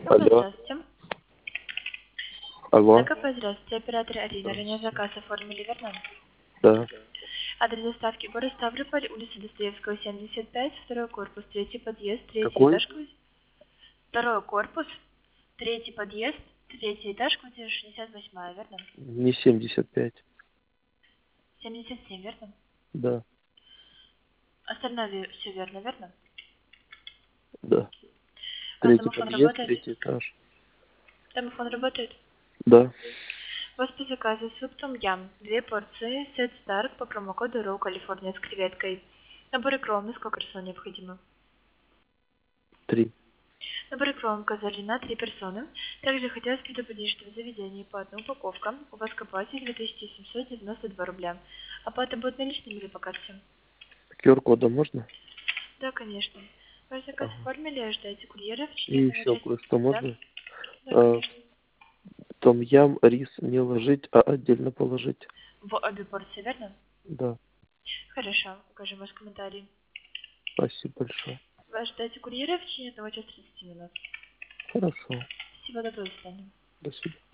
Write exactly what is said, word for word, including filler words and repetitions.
КП, Алло. здравствуйте. На Алло. КП, здравствуйте. Оператор Арина. Ранее заказ оформили, верно? Да. Адрес доставки город Ставрополь, улица Достоевского, семьдесят пять, второй корпус, третий подъезд, третий Какой? этаж. Второй корпус, третий подъезд, третий этаж, квартира шестьдесят восемь, верно? Не семьдесят пять. семьдесят семь, верно? Да. Остальное все верно, верно? Да. А Третий домофон подъезд, работает? третий этаж. Домофон работает? Да. У вас по заказу суп том ям, две порции, сет Старк по промокоду Роу Калифорния с креветкой. Набор икром, на сколько персон необходимо? Три. Набор икром указали на три персоны. Также хотелось предупредить, что в заведении по одной упаковка у вас к оплате две тысячи семьсот девяносто два рубля. Оплата будет наличными или по карте? ку ар кодом можно? Да, конечно. Ваш заказ Ага. оформили, ждайте курьера в И течение еще одного часа. кое-что Да? можно? Да, А, конечно. том ям, рис не ложить, а отдельно положить. В обе порции, верно? Да. Хорошо, укажем ваш комментарий. Спасибо большое. Вы ждете курьера в течение одного часа тридцати минут. Хорошо. Всего доброго, до свидания. До свидания.